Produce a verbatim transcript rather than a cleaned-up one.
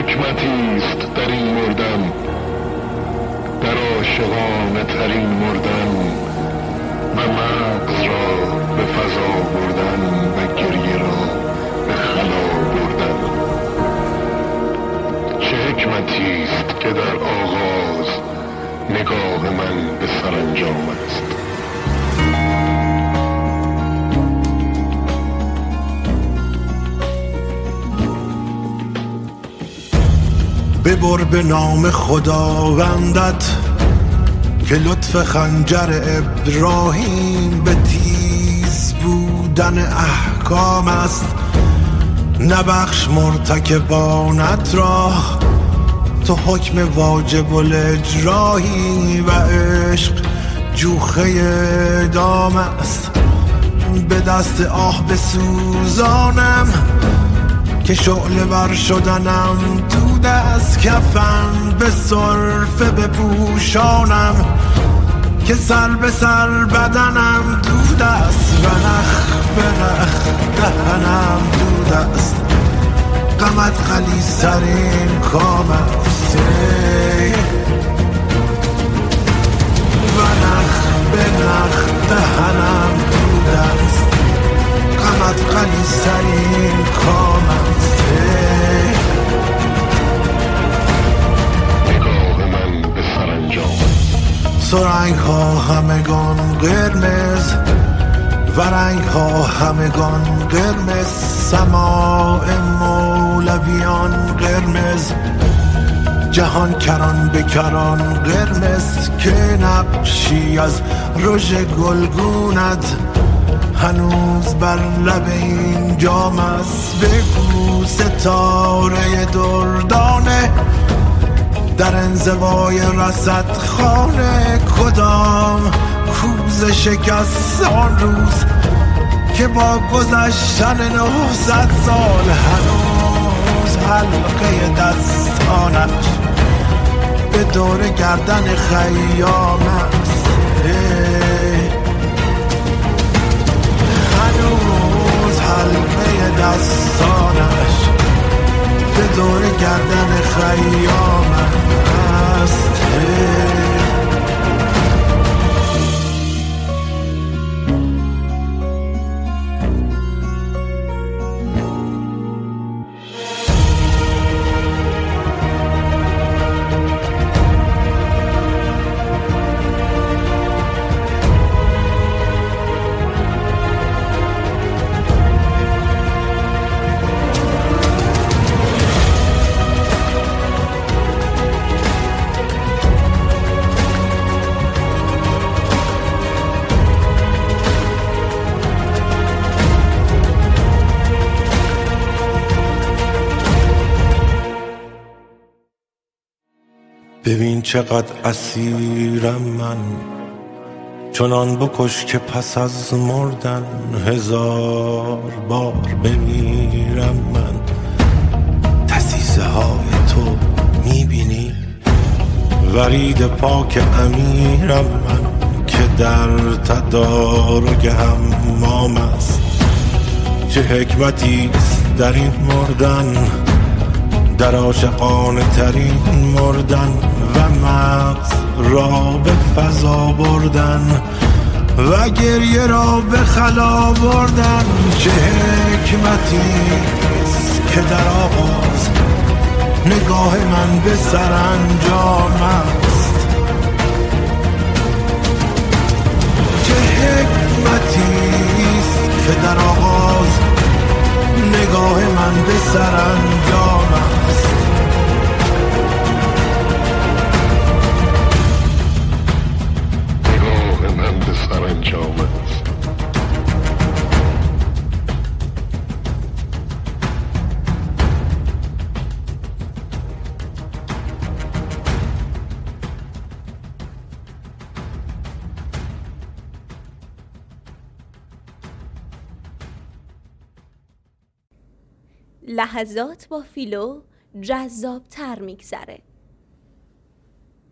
حکمتیست در این مردن، در عاشقانه ترین مردن و مغز را به فضا بردن و گریه را به خلا بردن. چه حکمتیست که در آغاز نگاه من به سرانجام است. ببر به نام خداوندت که لطف خنجر ابراهیم به تیز بودن احکام است. نبخش مرتکبانت را، تو حکم واجب الاجرایی و عشق جوخه اعدام است. به دست آه بسوزانم که شعله ور شدنم، دود از کفن به صرفه بپوشانم که سر به سر بدنم دود است. رنخ به رخ دهنم دود است، غمت غلیظ‌ترین کام است. رنخ به نخ دهنم دود است، غمت غلیظ‌ترین کام است. نگاه من به سرانجام، سرنگ ها همگان قرمز و رنگ ها همگان قرمز، سماع مولویان قرمز، جهان کران به کران قرمز، که نقشی از رژ گلگونت هنوز بر لب این جام است. بگو ستاره دردانه در انزوای رصد خانه کدام کوزه شکست آن روز که با گذشتن نهصد سال هنوز حلقه دستانش به دور گردن خیام است. هنوز حلقه دستانش به دور گردن خیام است. ببین چقدر اسیرم من، چنان بکش که پس از مردن هزار بار بمیرم من. تسیسه های تو میبینی، ورید پاک امیرم من که در تدارک حمام است. چه حکمتی است در این مردن، در عاشقانه ترین مردن و مغز را به فضا بردن و گریه را به خلا بردن. چه حکمتی است که در آغاز نگاه من به سرانجام است. چه حکمتی است که در آغاز نگاه من به سرانجام است. نگاه من به سرانجام است. لحظات با فیلو جذاب تر میگذره.